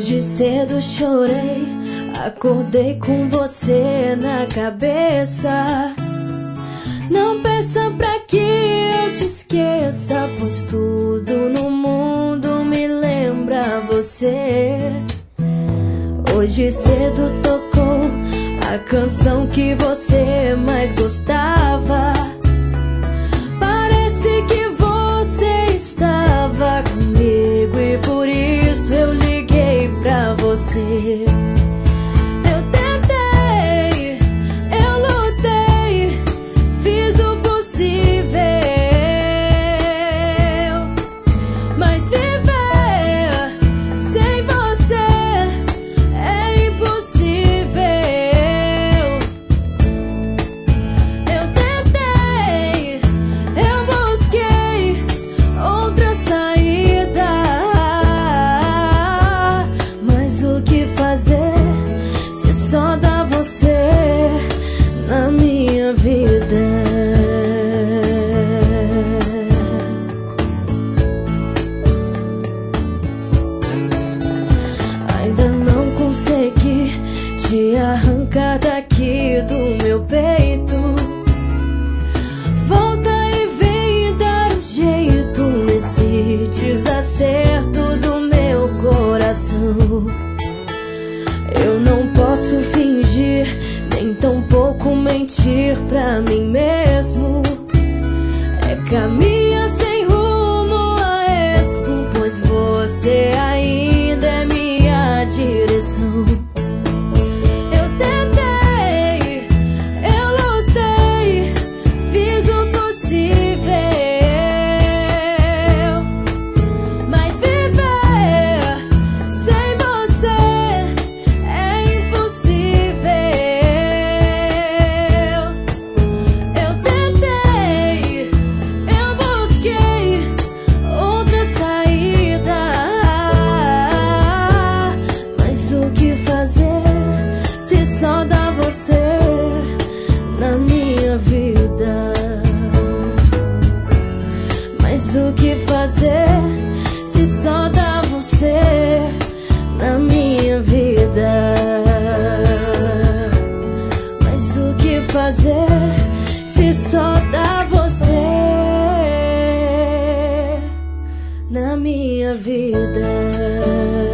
Hoje cedo chorei, acordei com você na cabeça. Não peça pra que eu te esqueça, pois tudo no mundo me lembra você. Hoje cedo tocou a canção que você mais gostava. Parece que você estava comigo e por isso eu liguei pra você. Eu tentei, eu lutei, fiz o possível, mas viver sem você é impossível. Eu tentei, eu busquei outra saída, mas o que fazer se só dá você na minha vida? Ainda não consegui te arrancar daqui do meu peito. Volta e vem dar um jeito nesse desacerto do meu coração. Eu não posso fingir, nem tampouco mentir pra mim mesmo. É caminhar sem rumo a esmo, pois você ainda é minha direção. Eu tentei, eu lutei, fiz o possível, mas viver sem você é impossível. Eu tentei, eu busquei outra saída, mas o que fazer se só dá você na minha vida? Mas o que fazer se só dá você na minha vida? Mas o que fazer se só dá você na minha vida?